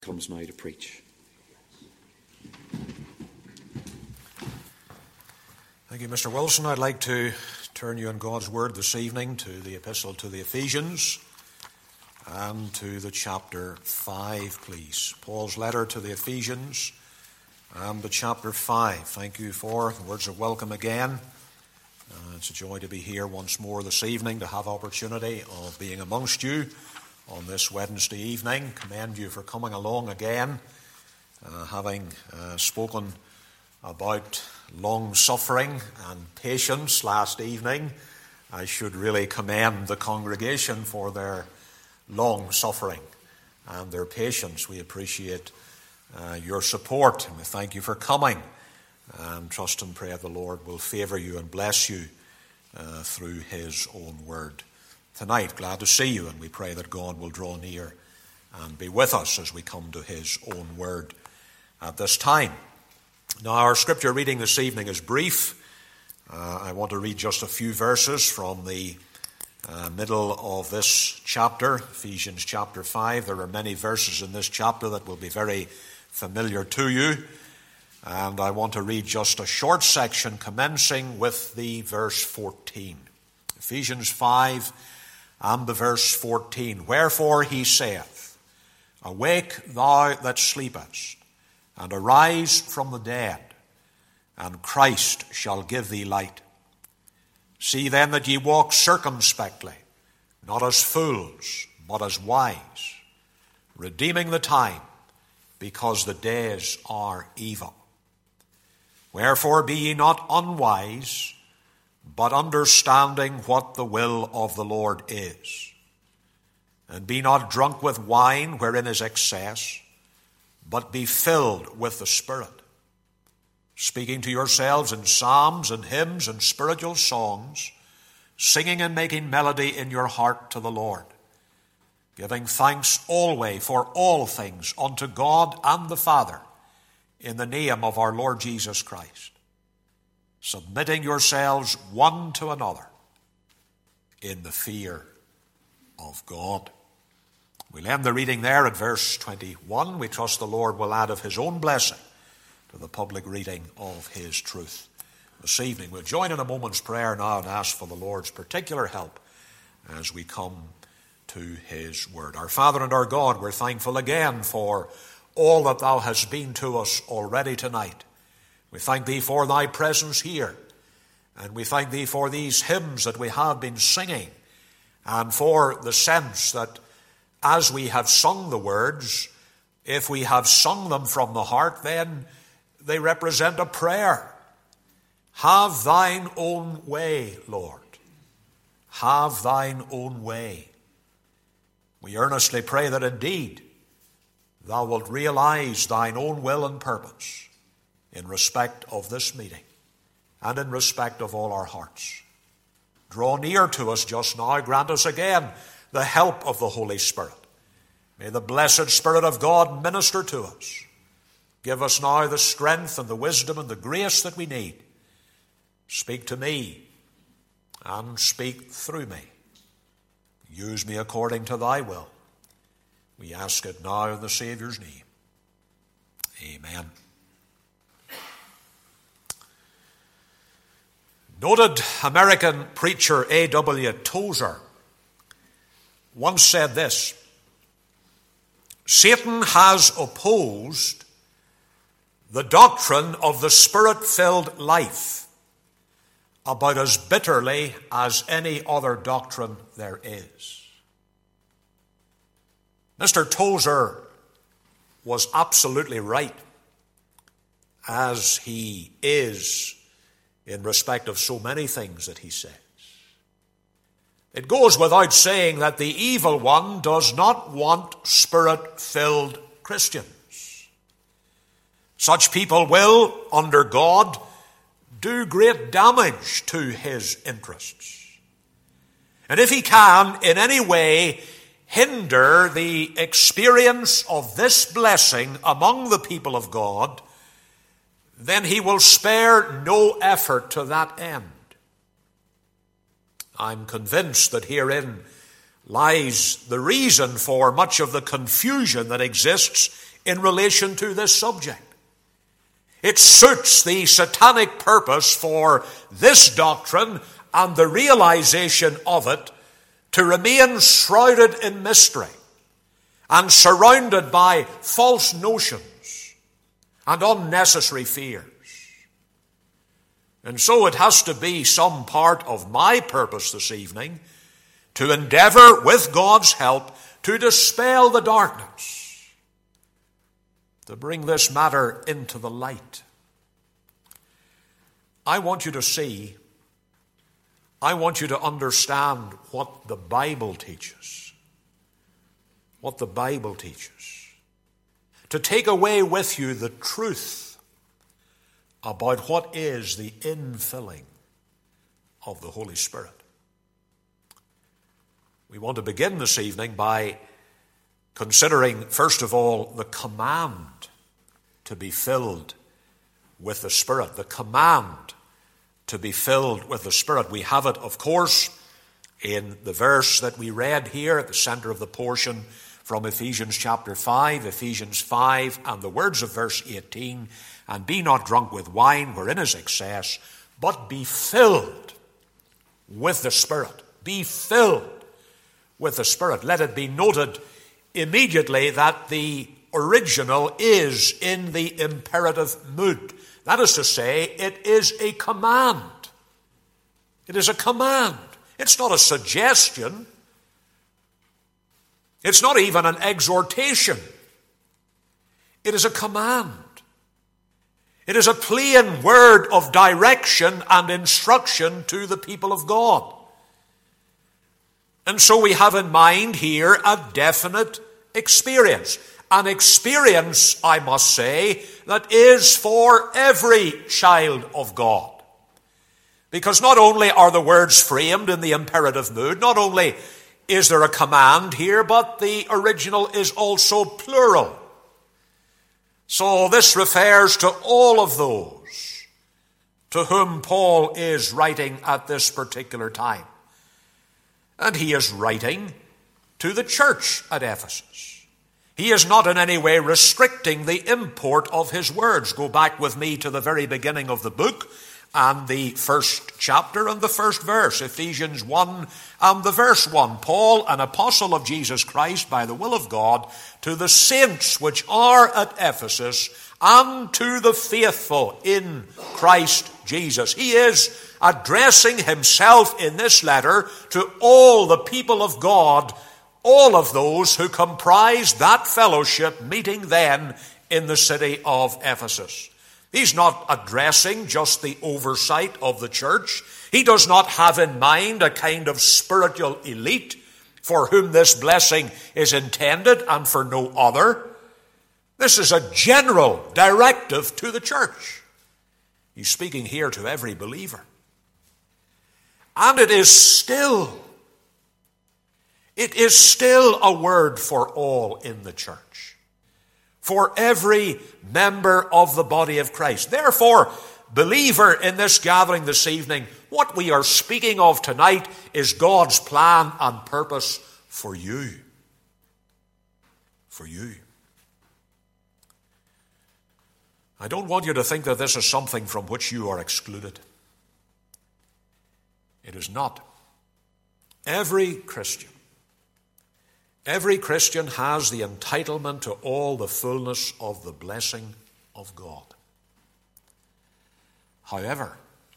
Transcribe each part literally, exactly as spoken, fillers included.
Comes now to preach. Thank you, Mister Wilson. I'd like to turn you in God's Word this evening to the Epistle to the Ephesians and to the chapter five, please. Paul's letter to the Ephesians and the chapter five. Thank you for the words of welcome again. Uh, it's a joy to be here once more this evening, to have opportunity of being amongst you on this Wednesday evening. Commend you for coming along again, uh, having uh, spoken about long suffering and patience last evening. I should really commend the congregation for their long suffering and their patience. We appreciate uh, your support, and we thank you for coming, and trust and pray the Lord will favour you and bless you uh, through his own word. Tonight, glad to see you, and we pray that God will draw near and be with us as we come to his own word at this time. Now, our scripture reading this evening is brief. Uh, I want to read just a few verses from the uh, middle of this chapter, Ephesians chapter five. There are many verses in this chapter that will be very familiar to you, and I want to read just a short section commencing with the verse fourteen. Ephesians five and the verse fourteen. Wherefore he saith, Awake thou that sleepest, and arise from the dead, and Christ shall give thee light. See then that ye walk circumspectly, not as fools, but as wise, redeeming the time, because the days are evil. Wherefore be ye not unwise, but understanding what the will of the Lord is. And be not drunk with wine, wherein is excess, but be filled with the Spirit, speaking to yourselves in psalms and hymns and spiritual songs, singing and making melody in your heart to the Lord, giving thanks always for all things unto God and the Father, in the name of our Lord Jesus Christ, submitting yourselves one to another in the fear of God. We'll end the reading there at verse twenty-one. We trust the Lord will add of his own blessing to the public reading of his truth this evening. We'll join in a moment's prayer now and ask for the Lord's particular help as we come to his word. Our Father and our God, we're thankful again for all that thou hast been to us already tonight. We thank thee for thy presence here, and we thank thee for these hymns that we have been singing, and for the sense that as we have sung the words, if we have sung them from the heart, then they represent a prayer. Have thine own way, Lord. Have thine own way. We earnestly pray that indeed thou wilt realize thine own will and purpose in respect of this meeting and in respect of all our hearts. Draw near to us just now. Grant us again the help of the Holy Spirit. May the blessed Spirit of God minister to us. Give us now the strength and the wisdom and the grace that we need. Speak to me and speak through me. Use me according to thy will. We ask it now in the Saviour's name. Amen. Noted American preacher A W Tozer once said this: Satan has opposed the doctrine of the Spirit-filled life about as bitterly as any other doctrine there is. Mister Tozer was absolutely right, as he is in respect of so many things that he says. It goes without saying that the evil one does not want Spirit-filled Christians. Such people will, under God, do great damage to his interests. And if he can in any way hinder the experience of this blessing among the people of God, then he will spare no effort to that end. I'm convinced that herein lies the reason for much of the confusion that exists in relation to this subject. It suits the satanic purpose for this doctrine and the realization of it to remain shrouded in mystery and surrounded by false notions and unnecessary fears. And so it has to be some part of my purpose this evening to endeavor, with God's help, to dispel the darkness, to bring this matter into the light. I want you to see, I want you to understand what the Bible teaches. What the Bible teaches. To take away with you the truth about what is the infilling of the Holy Spirit. We want to begin this evening by considering, first of all, the command to be filled with the Spirit. The command to be filled with the Spirit. We have it, of course, in the verse that we read here at the center of the portion from Ephesians chapter five, Ephesians five, and the words of verse eighteen, and be not drunk with wine wherein is excess, but be filled with the Spirit. Be filled with the Spirit. Let it be noted immediately that the original is in the imperative mood. That is to say, it is a command. It is a command. It's not a suggestion. It's not even an exhortation. It is a command. It is a plain word of direction and instruction to the people of God. And so we have in mind here a definite experience. An experience, I must say, that is for every child of God. Because not only are the words framed in the imperative mood, not only is there a command here, but the original is also plural. So this refers to all of those to whom Paul is writing at this particular time. And he is writing to the church at Ephesus. He is not in any way restricting the import of his words. Go back with me to the very beginning of the book and the first chapter and the first verse, Ephesians one and the verse one. Paul, an apostle of Jesus Christ by the will of God, to the saints which are at Ephesus and to the faithful in Christ Jesus. He is addressing himself in this letter to all the people of God, all of those who comprise that fellowship meeting then in the city of Ephesus. He's not addressing just the oversight of the church. He does not have in mind a kind of spiritual elite for whom this blessing is intended and for no other. This is a general directive to the church. He's speaking here to every believer. And it is still, it is still a word for all in the church. For every member of the body of Christ. Therefore, believer in this gathering this evening, what we are speaking of tonight is God's plan and purpose for you. For you. I don't want you to think that this is something from which you are excluded. It is not. Every Christian Every Christian has the entitlement to all the fullness of the blessing of God. However,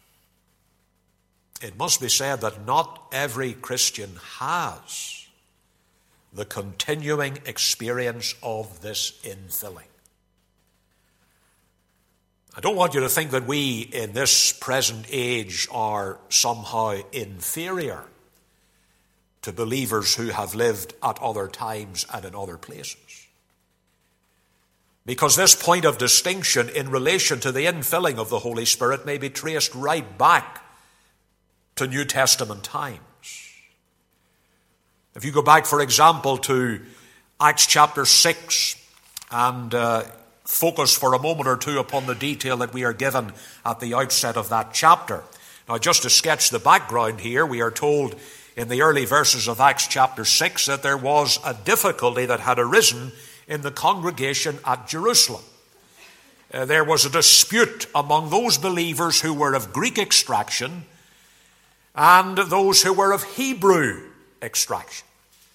it must be said that not every Christian has the continuing experience of this infilling. I don't want you to think that we in this present age are somehow inferior to believers who have lived at other times and in other places. Because this point of distinction in relation to the infilling of the Holy Spirit may be traced right back to New Testament times. If you go back, for example, to Acts chapter six and uh, focus for a moment or two upon the detail that we are given at the outset of that chapter. Now, just to sketch the background here, we are told in the early verses of Acts chapter six that there was a difficulty that had arisen in the congregation at Jerusalem. Uh, there was a dispute among those believers who were of Greek extraction and those who were of Hebrew extraction.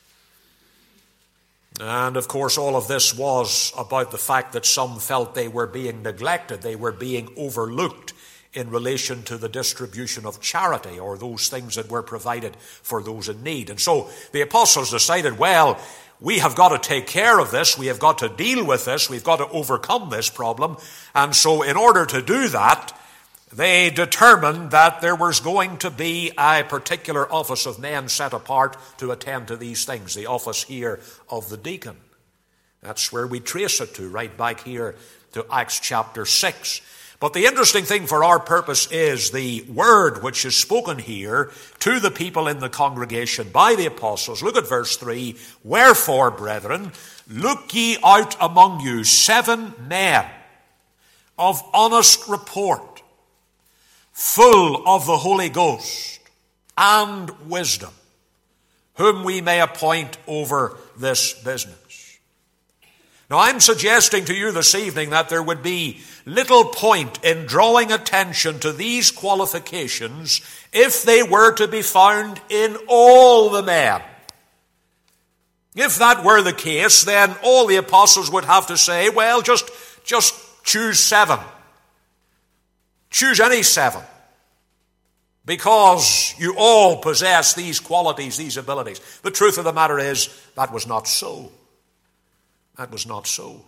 And of course, all of this was about the fact that some felt they were being neglected, they were being overlooked in relation to the distribution of charity or those things that were provided for those in need. And so the apostles decided, well, we have got to take care of this, we have got to deal with this, we've got to overcome this problem. And so in order to do that, they determined that there was going to be a particular office of men set apart to attend to these things, the office here of the deacon. That's where we trace it to, right back here to Acts chapter six. But the interesting thing for our purpose is the word which is spoken here to the people in the congregation by the apostles. Look at verse three. Wherefore, brethren, look ye out among you seven men of honest report, full of the Holy Ghost and wisdom, whom we may appoint over this business. Now, I'm suggesting to you this evening that there would be little point in drawing attention to these qualifications if they were to be found in all the men. If that were the case, then all the apostles would have to say, well, just, just choose seven. Choose any seven. Because you all possess these qualities, these abilities. The truth of the matter is, that was not so. That was not so.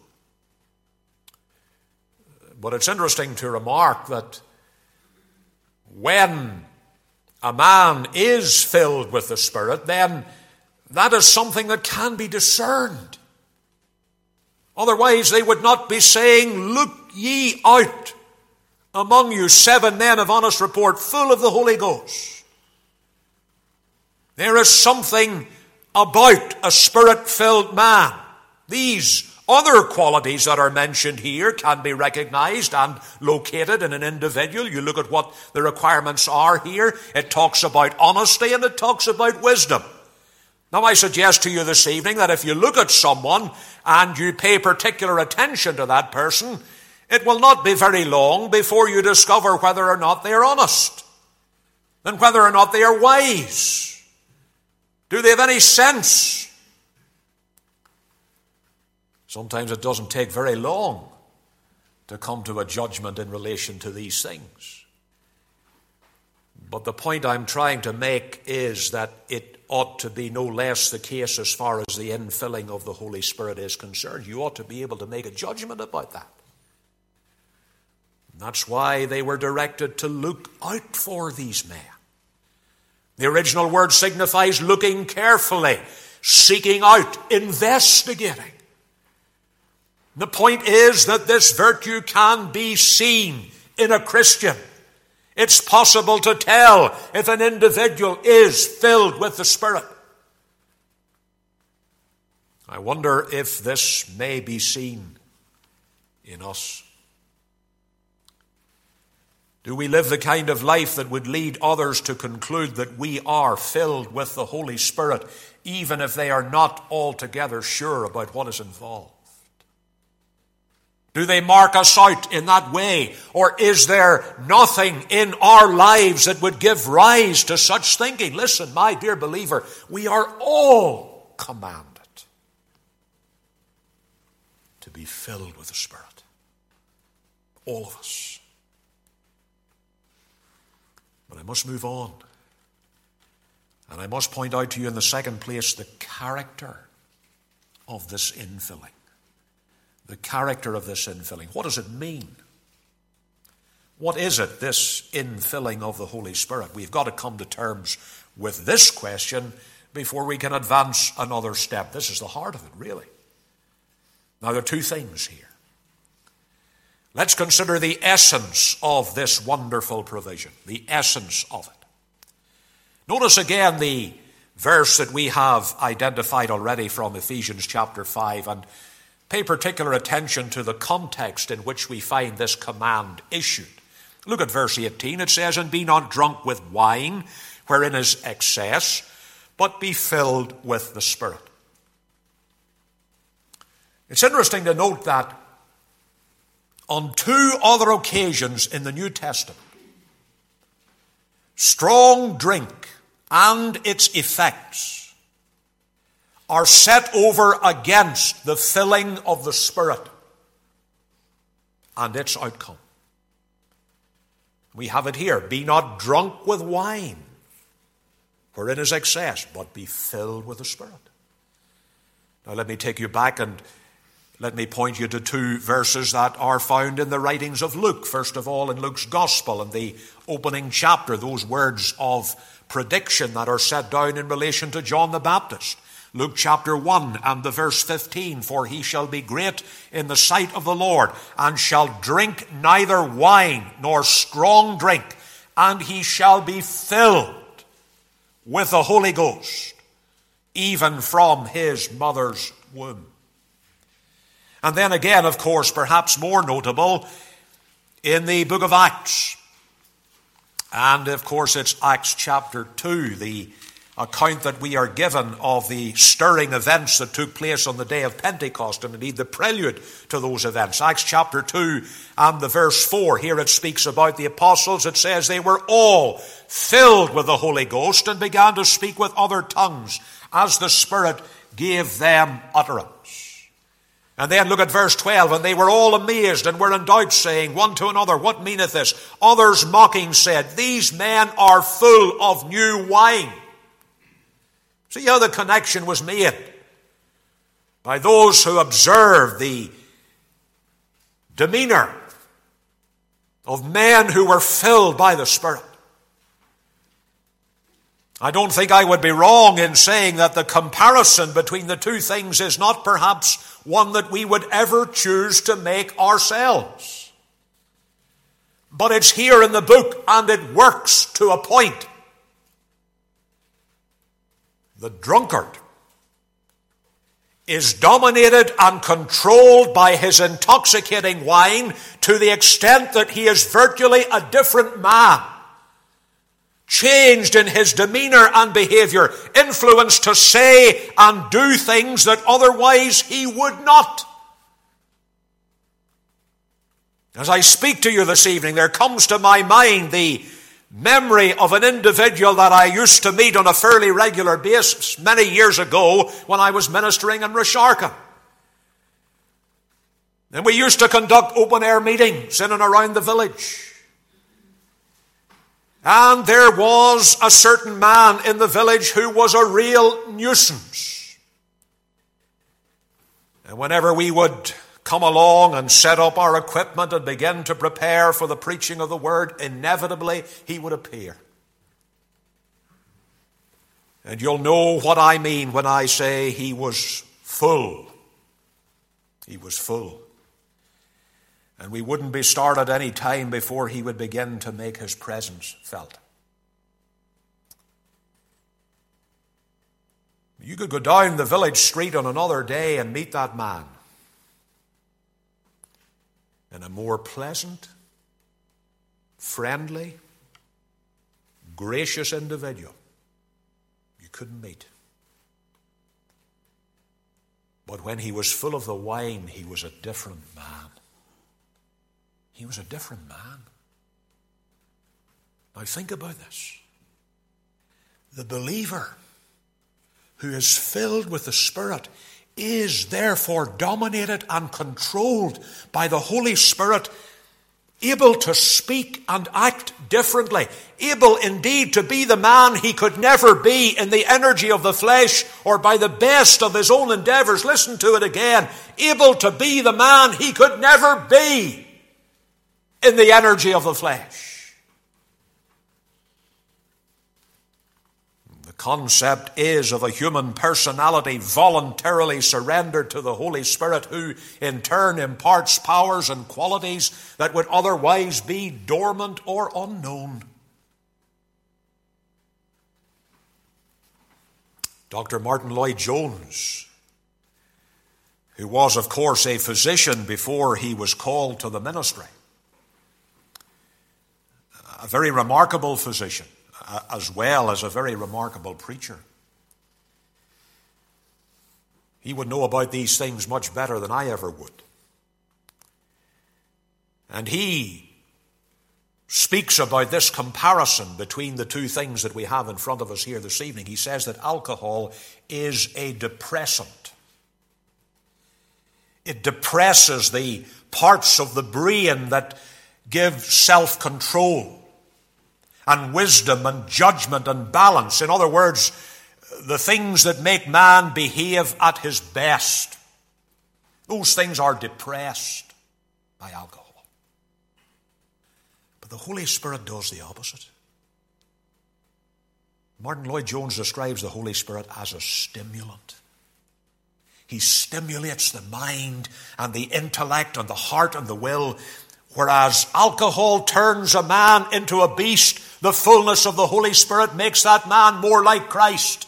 But it's interesting to remark that when a man is filled with the Spirit, then that is something that can be discerned. Otherwise, they would not be saying, look ye out among you seven men of honest report, full of the Holy Ghost. There is something about a Spirit-filled man. These other qualities that are mentioned here can be recognized and located in an individual. You look at what the requirements are here. It talks about honesty and it talks about wisdom. Now, I suggest to you this evening that if you look at someone and you pay particular attention to that person, it will not be very long before you discover whether or not they are honest and whether or not they are wise. Do they have any sense? Sometimes it doesn't take very long to come to a judgment in relation to these things. But the point I'm trying to make is that it ought to be no less the case as far as the infilling of the Holy Spirit is concerned. You ought to be able to make a judgment about that. And that's why they were directed to look out for these men. The original word signifies looking carefully, seeking out, investigating. The point is that this virtue can be seen in a Christian. It's possible to tell if an individual is filled with the Spirit. I wonder if this may be seen in us. Do we live the kind of life that would lead others to conclude that we are filled with the Holy Spirit, even if they are not altogether sure about what is involved? Do they mark us out in that way? Or is there nothing in our lives that would give rise to such thinking? Listen, my dear believer, we are all commanded to be filled with the Spirit. All of us. But I must move on. And I must point out to you in the second place the character of this infilling. The character of this infilling. What does it mean? What is it, this infilling of the Holy Spirit? We've got to come to terms with this question before we can advance another step. This is the heart of it, really. Now, there are two things here. Let's consider the essence of this wonderful provision, the essence of it. Notice again the verse that we have identified already from Ephesians chapter five, and pay particular attention to the context in which we find this command issued. Look at verse eighteen. It says, "And be not drunk with wine, wherein is excess, but be filled with the Spirit." It's interesting to note that on two other occasions in the New Testament, strong drink and its effects are set over against the filling of the Spirit and its outcome. We have it here. Be not drunk with wine, wherein is excess, but be filled with the Spirit. Now let me take you back and let me point you to two verses that are found in the writings of Luke. First of all, in Luke's Gospel, in the opening chapter, those words of prediction that are set down in relation to John the Baptist. Luke chapter one and the verse fifteen, for he shall be great in the sight of the Lord, and shall drink neither wine nor strong drink, and he shall be filled with the Holy Ghost, even from his mother's womb. And then again, of course, perhaps more notable, in the book of Acts. And of course, it's Acts chapter two, the account that we are given of the stirring events that took place on the day of Pentecost, and indeed the prelude to those events. Acts chapter two and the verse four, here it speaks about the apostles. It says they were all filled with the Holy Ghost and began to speak with other tongues as the Spirit gave them utterance. And then look at verse twelve, and they were all amazed and were in doubt, saying one to another, what meaneth this? Others mocking said, these men are full of new wine. See how the connection was made by those who observed the demeanor of men who were filled by the Spirit. I don't think I would be wrong in saying that the comparison between the two things is not perhaps one that we would ever choose to make ourselves. But it's here in the book, and it works to a point. The drunkard is dominated and controlled by his intoxicating wine to the extent that he is virtually a different man. Changed in his demeanor and behavior, influenced to say and do things that otherwise he would not. As I speak to you this evening, there comes to my mind the memory of an individual that I used to meet on a fairly regular basis many years ago when I was ministering in Rasharka. And we used to conduct open-air meetings in and around the village. And there was a certain man in the village who was a real nuisance. And whenever we would come along and set up our equipment and begin to prepare for the preaching of the word, inevitably he would appear. And you'll know what I mean when I say he was full. He was full. And we wouldn't be started any time before he would begin to make his presence felt. You could go down the village street on another day and meet that man. And a more pleasant, friendly, gracious individual you couldn't meet. But when he was full of the wine, he was a different man. He was a different man. Now think about this. The believer who is filled with the Spirit is therefore dominated and controlled by the Holy Spirit, able to speak and act differently, able indeed to be the man he could never be in the energy of the flesh or by the best of his own endeavors. Listen to it again. Able to be the man he could never be in the energy of the flesh. The concept is of a human personality voluntarily surrendered to the Holy Spirit, who in turn imparts powers and qualities that would otherwise be dormant or unknown. Doctor Martin Lloyd-Jones, who was, of course, a physician before he was called to the ministry, a very remarkable physician, as well as a very remarkable preacher. He would know about these things much better than I ever would. And he speaks about this comparison between the two things that we have in front of us here this evening. He says that alcohol is a depressant. It depresses the parts of the brain that give self-control and wisdom and judgment and balance. In other words, the things that make man behave at his best. Those things are depressed by alcohol. But the Holy Spirit does the opposite. Martin Lloyd-Jones describes the Holy Spirit as a stimulant. He stimulates the mind and the intellect and the heart and the will, whereas alcohol turns a man into a beast. The fullness of the Holy Spirit makes that man more like Christ.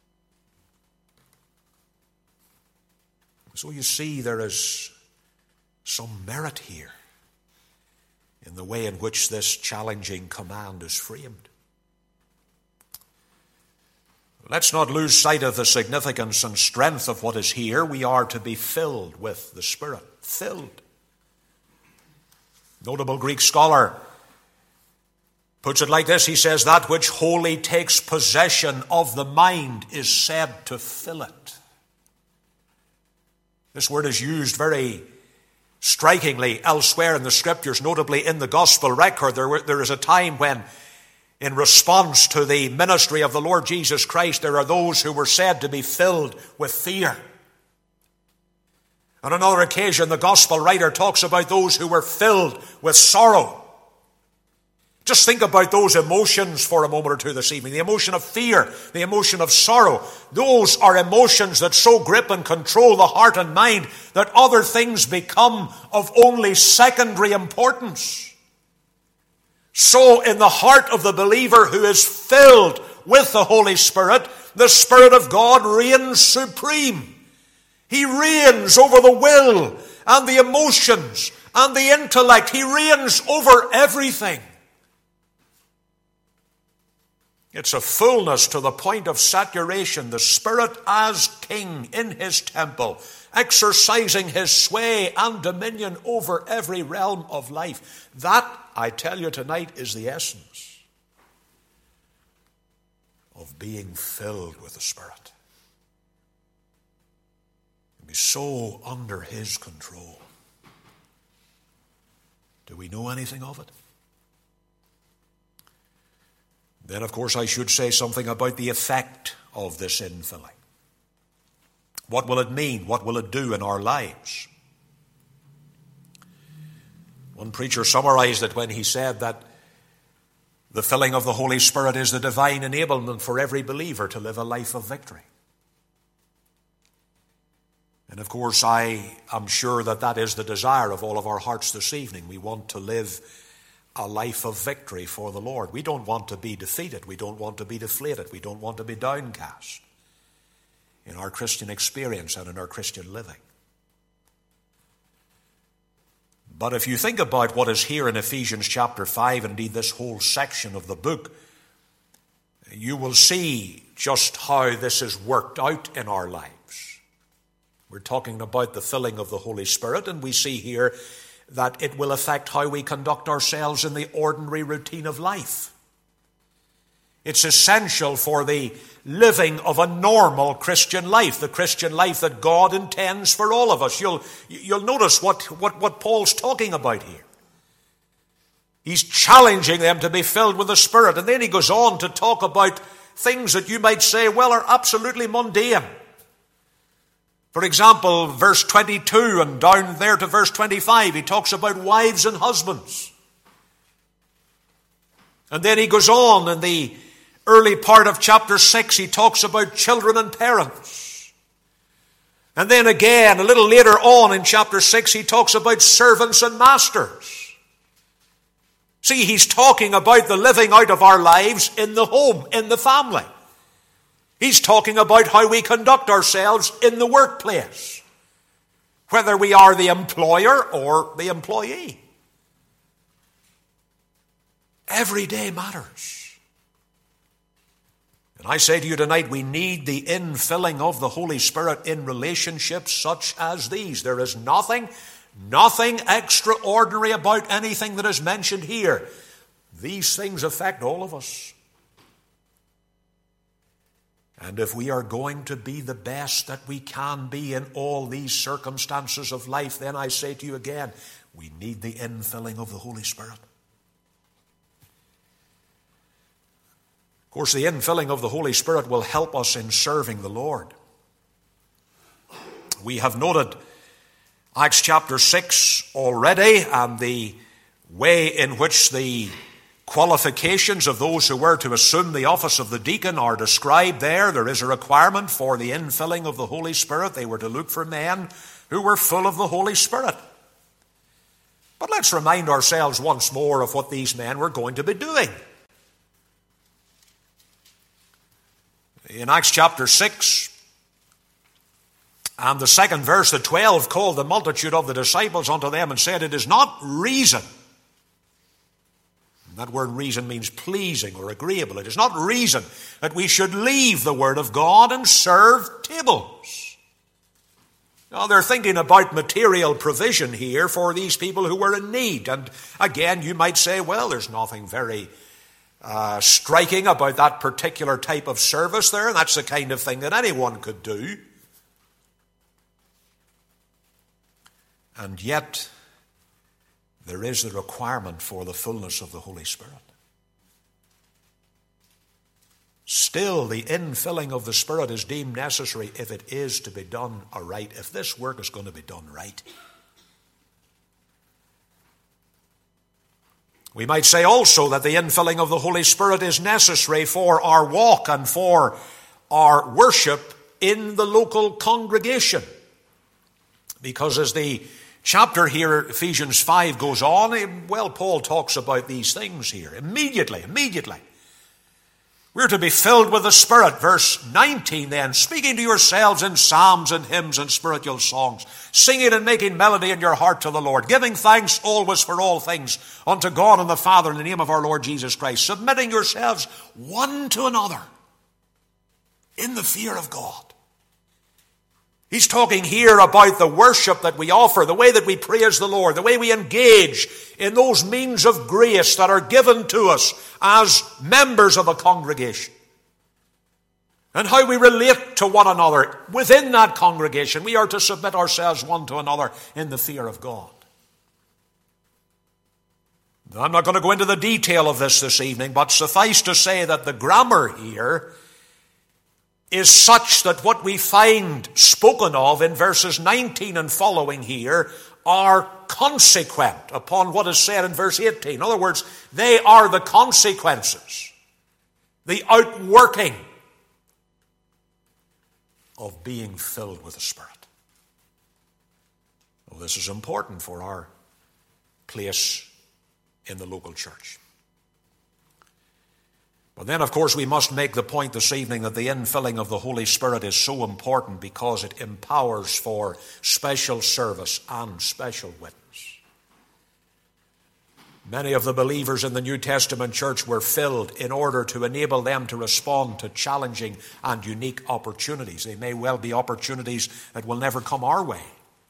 So you see, there is some merit here in the way in which this challenging command is framed. Let's not lose sight of the significance and strength of what is here. We are to be filled with the Spirit. Filled. Notable Greek scholar puts it like this. He says, that which wholly takes possession of the mind is said to fill it. This word is used very strikingly elsewhere in the Scriptures, notably in the Gospel record. There, were, there is a time when, in response to the ministry of the Lord Jesus Christ, there are those who were said to be filled with fear. On another occasion, the Gospel writer talks about those who were filled with sorrow. Just think about those emotions for a moment or two this evening. The emotion of fear, the emotion of sorrow. Those are emotions that so grip and control the heart and mind that other things become of only secondary importance. So in the heart of the believer who is filled with the Holy Spirit, the Spirit of God reigns supreme. He reigns over the will and the emotions and the intellect. He reigns over everything. It's a fullness to the point of saturation, the Spirit as King in His temple, exercising His sway and dominion over every realm of life. That, I tell you tonight, is the essence of being filled with the Spirit. Be so under His control. Do we know anything of it? Then, of course, I should say something about the effect of this infilling. What will it mean? What will it do in our lives? One preacher summarized it when he said that the filling of the Holy Spirit is the divine enablement for every believer to live a life of victory. And of course, I am sure that that is the desire of all of our hearts this evening. We want to live a life of victory for the Lord. We don't want to be defeated. We don't want to be deflated. We don't want to be downcast in our Christian experience and in our Christian living. But if you think about what is here in Ephesians chapter five, indeed this whole section of the book, you will see just how this is worked out in our lives. We're talking about the filling of the Holy Spirit, and we see here that it will affect how we conduct ourselves in the ordinary routine of life. It's essential for the living of a normal Christian life, the Christian life that God intends for all of us. You'll, you'll notice what, what, what Paul's talking about here. He's challenging them to be filled with the Spirit, and then he goes on to talk about things that you might say, well, are absolutely mundane. For example, verse twenty-two and down there to verse twenty-five, he talks about wives and husbands. And then he goes on in the early part of chapter six, he talks about children and parents. And then again, a little later on in chapter six, he talks about servants and masters. See, he's talking about the living out of our lives in the home, in the family. He's talking about how we conduct ourselves in the workplace, whether we are the employer or the employee. Every day matters. And I say to you tonight, we need the infilling of the Holy Spirit in relationships such as these. There is nothing, nothing extraordinary about anything that is mentioned here. These things affect all of us. And if we are going to be the best that we can be in all these circumstances of life, then I say to you again, we need the infilling of the Holy Spirit. Of course, the infilling of the Holy Spirit will help us in serving the Lord. We have noted Acts chapter six already, and the way in which the qualifications of those who were to assume the office of the deacon are described there. There is a requirement for the infilling of the Holy Spirit. They were to look for men who were full of the Holy Spirit. But let's remind ourselves once more of what these men were going to be doing. In Acts chapter six, and the second verse, the twelve called the multitude of the disciples unto them and said, it is not reason. That word reason means pleasing or agreeable. It is not reason that we should leave the word of God and serve tables. Now, they're thinking about material provision here for these people who were in need. And again, you might say, well, there's nothing very uh, striking about that particular type of service there. And that's the kind of thing that anyone could do. And yet, there is the requirement for the fullness of the Holy Spirit. Still, the infilling of the Spirit is deemed necessary if it is to be done aright, if this work is going to be done right. We might say also that the infilling of the Holy Spirit is necessary for our walk and for our worship in the local congregation. Because as the chapter here, Ephesians five, goes on, well, Paul talks about these things here. Immediately, immediately. We're to be filled with the Spirit. Verse nineteen then, speaking to yourselves in psalms and hymns and spiritual songs, singing and making melody in your heart to the Lord, giving thanks always for all things unto God and the Father in the name of our Lord Jesus Christ, submitting yourselves one to another in the fear of God. He's talking here about the worship that we offer, the way that we praise the Lord, the way we engage in those means of grace that are given to us as members of a congregation. And how we relate to one another within that congregation. We are to submit ourselves one to another in the fear of God. Now, I'm not going to go into the detail of this this evening, but suffice to say that the grammar here is such that what we find spoken of in verses nineteen and following here are consequent upon what is said in verse eighteen. In other words, they are the consequences, the outworking of being filled with the Spirit. Well, this is important for our place in the local church. But then, of course, we must make the point this evening that the infilling of the Holy Spirit is so important because it empowers for special service and special witness. Many of the believers in the New Testament church were filled in order to enable them to respond to challenging and unique opportunities. They may well be opportunities that will never come our way.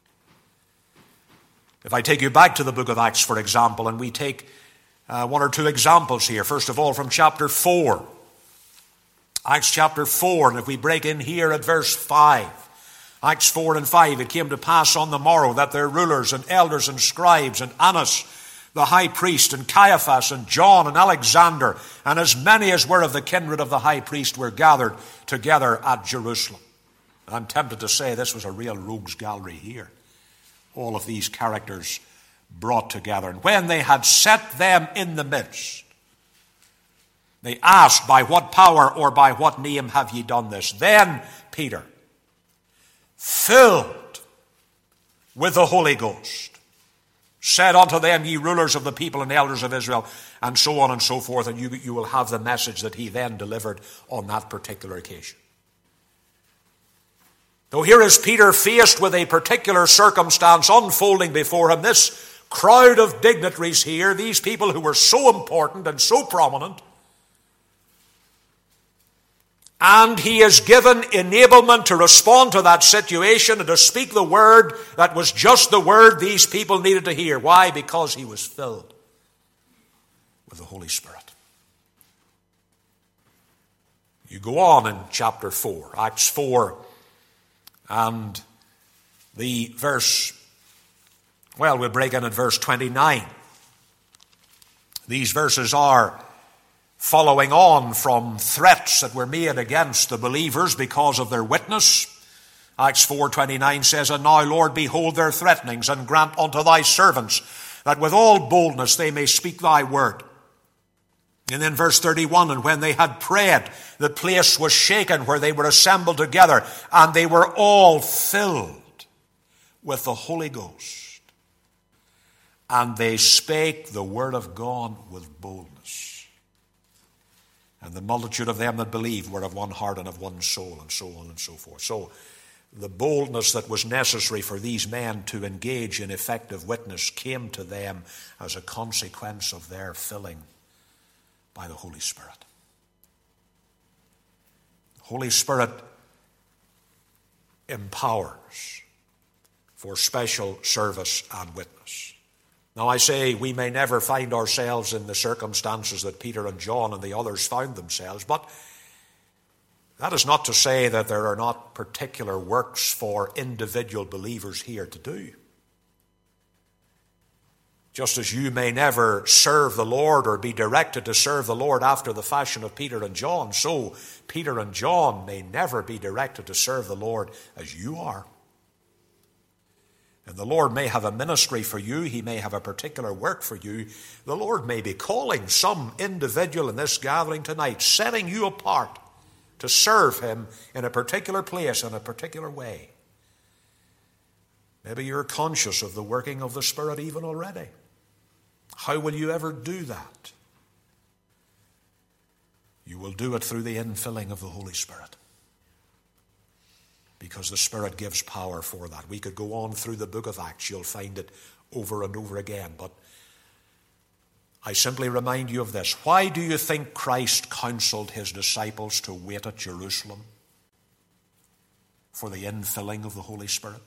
If I take you back to the book of Acts, for example, and we take Uh, one or two examples here. First of all, from chapter four. Acts chapter four, and if we break in here at verse five. Acts four and five, it came to pass on the morrow that their rulers and elders and scribes and Annas, the high priest, and Caiaphas and John and Alexander, and as many as were of the kindred of the high priest were gathered together at Jerusalem. I'm tempted to say this was a real rogues gallery here. All of these characters brought together. And when they had set them in the midst, they asked, by what power or by what name have ye done this? Then Peter, filled with the Holy Ghost, said unto them, ye rulers of the people and elders of Israel, and so on and so forth. And you, you will have the message that he then delivered on that particular occasion. Though here is Peter faced with a particular circumstance unfolding before him, this crowd of dignitaries here, these people who were so important and so prominent, And he is given enablement to respond to that situation and to speak the word that was just the word these people needed to hear. Why? Because he was filled with the Holy Spirit. You go on in chapter four, Acts four, and the verse, well, we'll break in at verse twenty-nine. These verses are following on from threats that were made against the believers because of their witness. Acts four twenty-nine says, And now, Lord, behold their threatenings, and grant unto thy servants that with all boldness they may speak thy word. And then verse thirty-one, And when they had prayed, the place was shaken where they were assembled together, and they were all filled with the Holy Ghost. And they spake the word of God with boldness. And the multitude of them that believed were of one heart and of one soul, and so on and so forth. So the boldness that was necessary for these men to engage in effective witness came to them as a consequence of their filling by the Holy Spirit. The Holy Spirit empowers for special service and witness. Now I say we may never find ourselves in the circumstances that Peter and John and the others found themselves, but that is not to say that there are not particular works for individual believers here to do. Just as you may never serve the Lord or be directed to serve the Lord after the fashion of Peter and John, so Peter and John may never be directed to serve the Lord as you are. And the Lord may have a ministry for you. He may have a particular work for you. The Lord may be calling some individual in this gathering tonight, setting you apart to serve him in a particular place, in a particular way. Maybe you're conscious of the working of the Spirit even already. How will you ever do that? You will do it through the infilling of the Holy Spirit, because the Spirit gives power for that. We could go on through the book of Acts. You'll find it over and over again. But I simply remind you of this. Why do you think Christ counseled his disciples to wait at Jerusalem for the infilling of the Holy Spirit?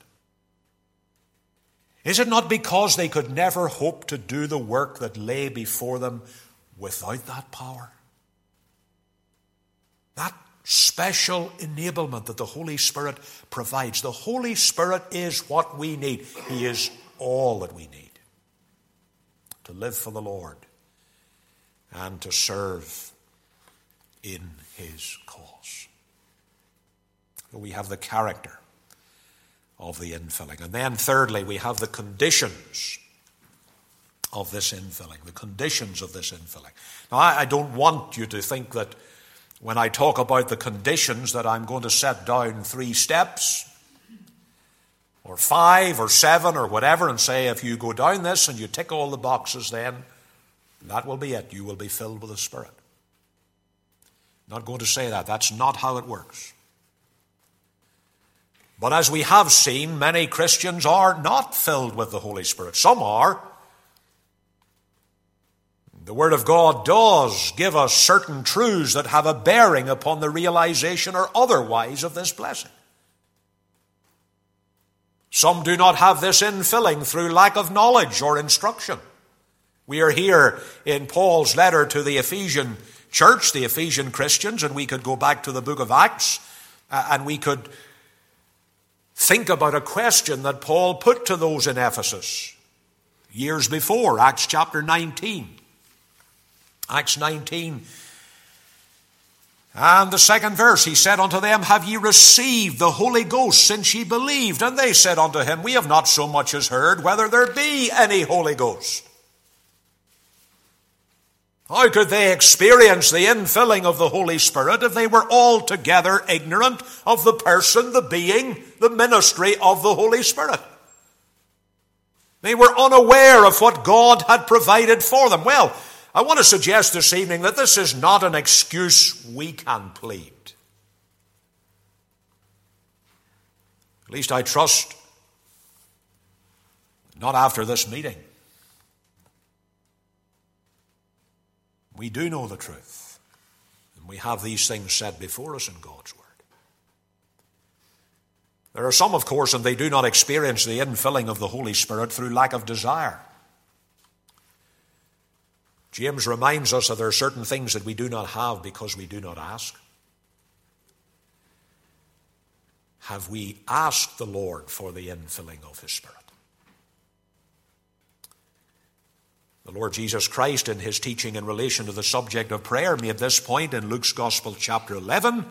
Is it not because they could never hope to do the work that lay before them without that power? That special enablement that the Holy Spirit provides. The Holy Spirit is what we need. He is all that we need to live for the Lord and to serve in his cause. We have the character of the infilling. And then thirdly, we have the conditions of this infilling. The conditions of this infilling. Now, I, I don't want you to think that when I talk about the conditions that I'm going to set down three steps or five or seven or whatever and say, if you go down this and you tick all the boxes, then that will be it. You will be filled with the Spirit. I'm not going to say that. That's not how it works. But as we have seen, many Christians are not filled with the Holy Spirit. Some are. The Word of God does give us certain truths that have a bearing upon the realization or otherwise of this blessing. Some do not have this infilling through lack of knowledge or instruction. We are here in Paul's letter to the Ephesian church, the Ephesian Christians, and we could go back to the book of Acts uh, and we could think about a question that Paul put to those in Ephesus years before, Acts chapter nineteen. Acts nineteen and the second verse, he said unto them, Have ye received the Holy Ghost since ye believed? And they said unto him, We have not so much as heard whether there be any Holy Ghost. How could they experience the infilling of the Holy Spirit if they were altogether ignorant of the person, the being, the ministry of the Holy Spirit? They were unaware of what God had provided for them. Well, I want to suggest this evening that this is not an excuse we can plead. At least I trust not after this meeting. We do know the truth. We have these things set before us in God's Word. There are some, of course, and they do not experience the infilling of the Holy Spirit through lack of desire. James reminds us that there are certain things that we do not have because we do not ask. Have we asked the Lord for the infilling of His Spirit? The Lord Jesus Christ, in His teaching in relation to the subject of prayer, made this point in Luke's Gospel, chapter eleven.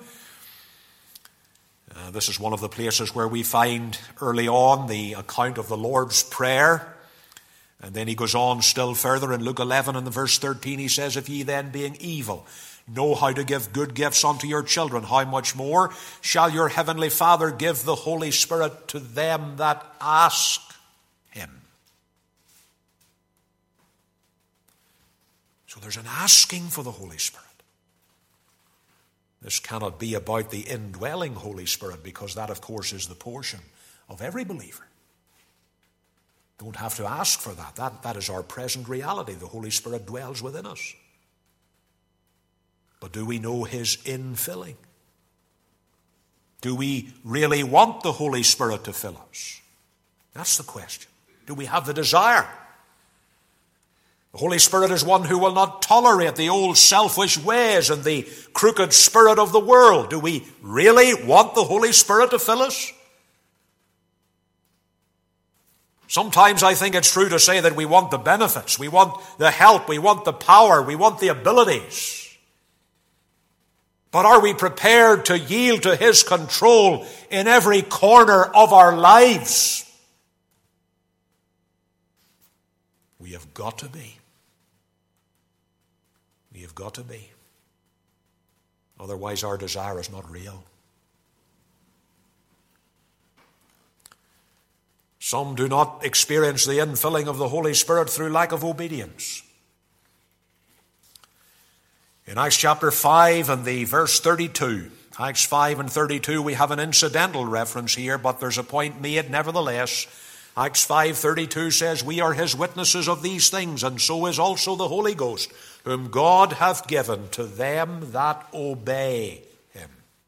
Uh, this is one of the places where we find early on the account of the Lord's Prayer. And then he goes on still further in Luke eleven and the verse thirteen. He says, if ye then, being evil, know how to give good gifts unto your children, how much more shall your heavenly Father give the Holy Spirit to them that ask Him? So there's an asking for the Holy Spirit. This cannot be about the indwelling Holy Spirit, because that, of course, is the portion of every believer. Don't have to ask for that. That, that is our present reality. The Holy Spirit dwells within us. But do we know His infilling? Do we really want the Holy Spirit to fill us? That's the question. Do we have the desire? The Holy Spirit is one who will not tolerate the old selfish ways and the crooked spirit of the world. Do we really want the Holy Spirit to fill us? Sometimes I think it's true to say that we want the benefits, we want the help, we want the power, we want the abilities. But are we prepared to yield to His control in every corner of our lives? We have got to be. We have got to be. Otherwise, our desire is not real. Some do not experience the infilling of the Holy Spirit through lack of obedience. In Acts chapter five and the verse thirty-two, Acts five and thirty-two, we have an incidental reference here, but there's a point made nevertheless. Acts five thirty-two says, we are His witnesses of these things, and so is also the Holy Ghost, whom God hath given to them that obey Him.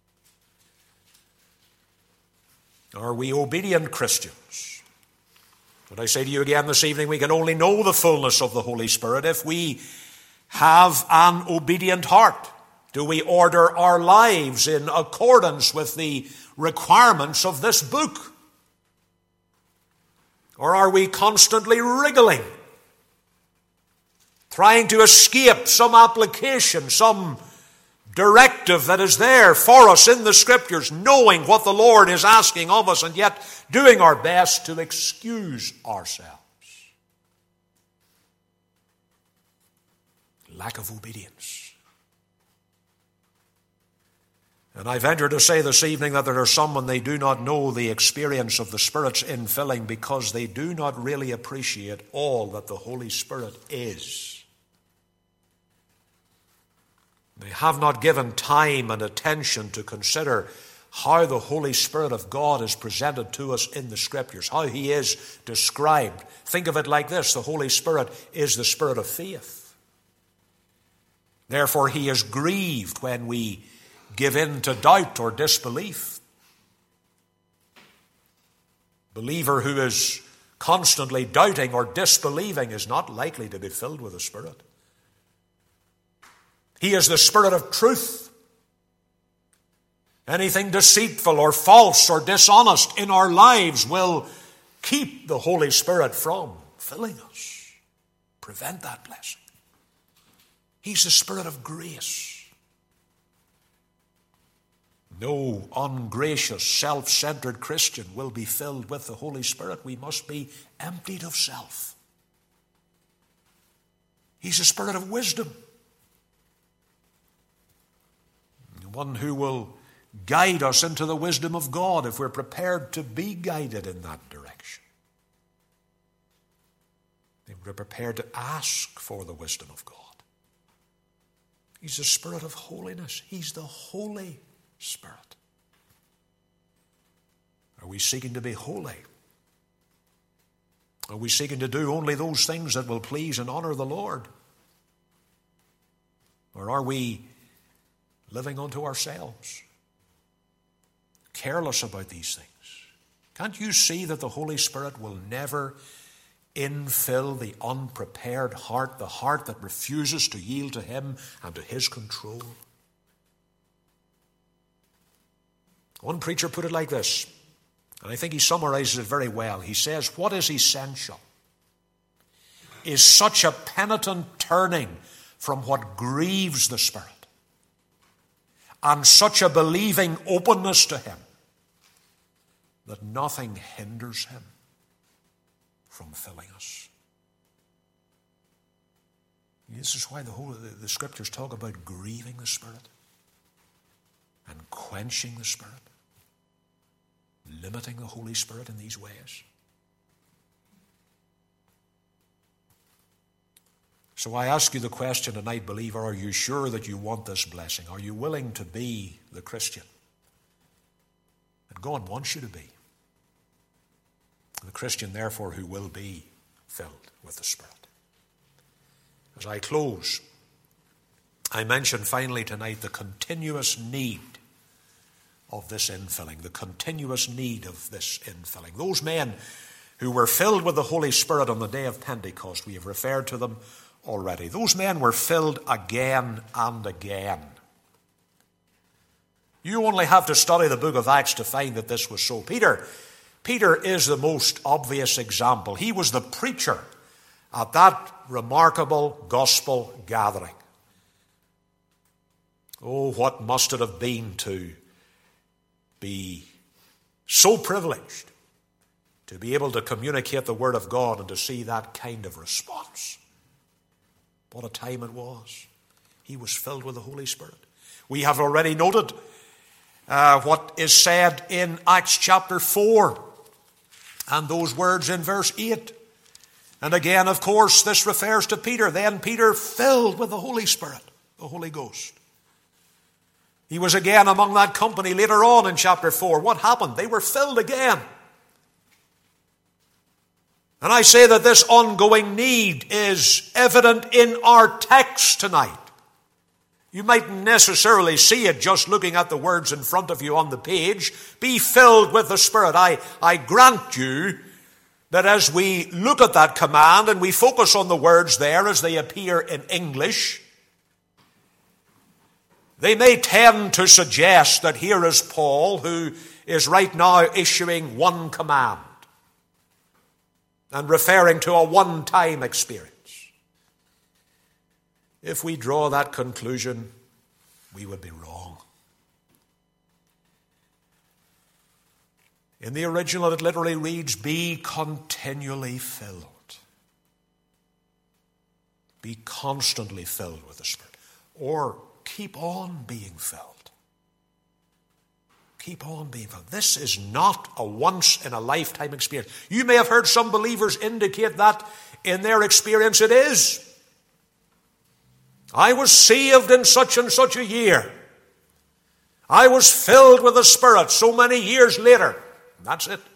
Are we obedient Christians? But I say to you again this evening, we can only know the fullness of the Holy Spirit if we have an obedient heart. Do we order our lives in accordance with the requirements of this book? Or are we constantly wriggling, trying to escape some application, some directive that is there for us in the Scriptures, knowing what the Lord is asking of us, and yet doing our best to excuse ourselves? Lack of obedience. And I venture to say this evening that there are some, when they do not know the experience of the Spirit's infilling, because they do not really appreciate all that the Holy Spirit is. They have not given time and attention to consider how the Holy Spirit of God is presented to us in the Scriptures, how He is described. Think of it like this: the Holy Spirit is the Spirit of faith. Therefore, He is grieved when we give in to doubt or disbelief. Believer who is constantly doubting or disbelieving is not likely to be filled with the Spirit. He is the Spirit of truth. Anything deceitful or false or dishonest in our lives will keep the Holy Spirit from filling us, prevent that blessing. He's the Spirit of grace. No ungracious, self-centered Christian will be filled with the Holy Spirit. We must be emptied of self. He's a Spirit of wisdom. One who will guide us into the wisdom of God if we're prepared to be guided in that direction. If we're prepared to ask for the wisdom of God. He's the Spirit of holiness. He's the Holy Spirit. Are we seeking to be holy? Are we seeking to do only those things that will please and honor the Lord? Or are we living unto ourselves, careless about these things. Can't you see that the Holy Spirit will never infill the unprepared heart, the heart that refuses to yield to him and to his control? One preacher put it like this, and I think he summarizes it very well. He says, what is essential is such a penitent turning from what grieves the Spirit and such a believing openness to him that nothing hinders him from filling us. This is why the whole the, the scriptures talk about grieving the Spirit and quenching the Spirit, limiting the Holy Spirit in these ways. So I ask you the question tonight, believer, are you sure that you want this blessing? Are you willing to be the Christian that God wants you to be? The Christian, therefore, who will be filled with the Spirit. As I close, I mention finally tonight the continuous need of this infilling, the continuous need of this infilling. Those men who were filled with the Holy Spirit on the day of Pentecost, we have referred to them already. Those men were filled again and again. You only have to study the book of Acts to find that this was so. Peter, Peter is the most obvious example. He was the preacher at that remarkable gospel gathering. Oh, what must it have been to be so privileged to be able to communicate the Word of God and to see that kind of response. What a time it was. He was filled with the Holy Spirit. We have already noted uh, what is said in Acts chapter four and those words in verse eight. And again, of course, this refers to Peter. Then Peter filled with the Holy Spirit, the Holy Ghost. He was again among that company later on in chapter four. What happened? They were filled again. And I say that this ongoing need is evident in our text tonight. You mightn't necessarily see it just looking at the words in front of you on the page. Be filled with the Spirit. I, I grant you that as we look at that command and we focus on the words there as they appear in English, they may tend to suggest that here is Paul who is right now issuing one command and referring to a one-time experience. If we draw that conclusion, we would be wrong. In the original, it literally reads, be continually filled. Be constantly filled with the Spirit. Or keep on being filled. Keep on being filled. This is not a once-in-a-lifetime experience. You may have heard some believers indicate that in their experience it is. I was saved in such and such a year. I was filled with the Spirit so many years later. That's it.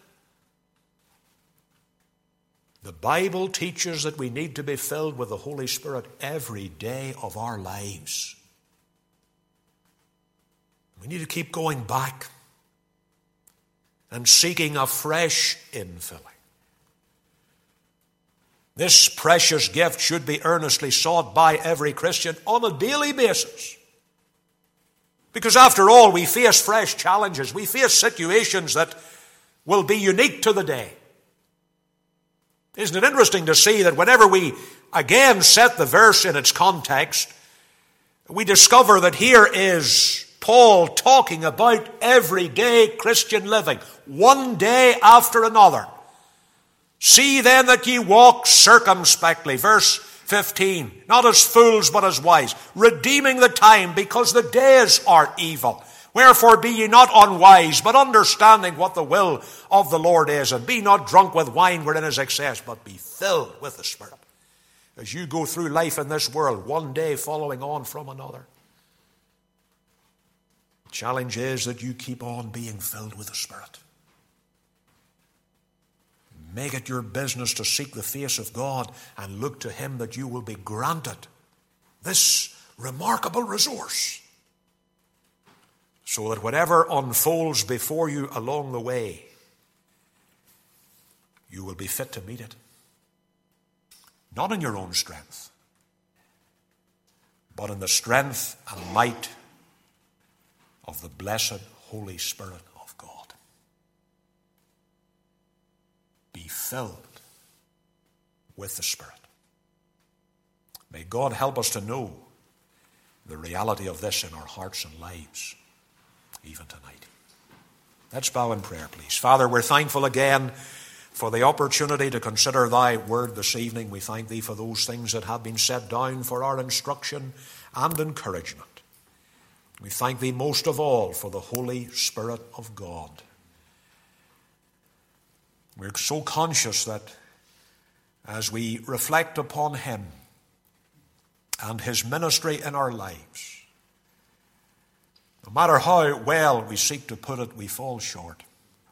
The Bible teaches that we need to be filled with the Holy Spirit every day of our lives. We need to keep going back and seeking a fresh infilling. This precious gift should be earnestly sought by every Christian on a daily basis. Because after all, we face fresh challenges. We face situations that will be unique to the day. Isn't it interesting to see that whenever we again set the verse in its context, we discover that here is Paul talking about everyday Christian living, one day after another. See then that ye walk circumspectly. Verse fifteen, not as fools but as wise, redeeming the time because the days are evil. Wherefore be ye not unwise, but understanding what the will of the Lord is. And be not drunk with wine wherein is excess, but be filled with the Spirit. As you go through life in this world, one day following on from another. The challenge is that you keep on being filled with the Spirit. Make it your business to seek the face of God and look to Him that you will be granted this remarkable resource so that whatever unfolds before you along the way, you will be fit to meet it. Not in your own strength, but in the strength and might of the blessed Holy Spirit of God. Be filled with the Spirit. May God help us to know the reality of this in our hearts and lives, even tonight. Let's bow in prayer, please. Father, we're thankful again for the opportunity to consider thy word this evening. We thank thee for those things that have been set down for our instruction and encouragement. We thank thee most of all for the Holy Spirit of God. We're so conscious that as we reflect upon him and his ministry in our lives, no matter how well we seek to put it, we fall short.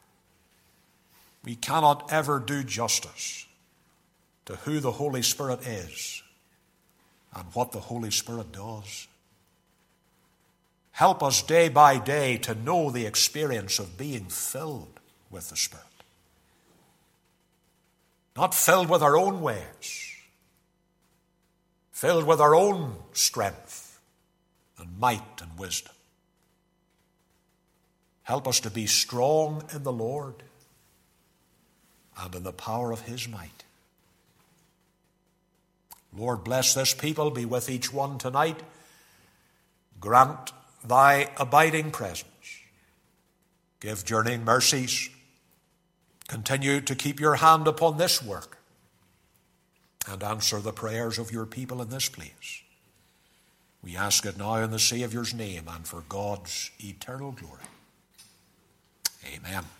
We cannot ever do justice to who the Holy Spirit is and what the Holy Spirit does. Help us day by day to know the experience of being filled with the Spirit. Not filled with our own ways, filled with our own strength and might and wisdom. Help us to be strong in the Lord and in the power of his might. Lord, bless this people. Be with each one tonight. Grant thy abiding presence. Give journeying mercies. Continue to keep your hand upon this work and answer the prayers of your people in this place. We ask it now in the Saviour's name and for God's eternal glory. Amen.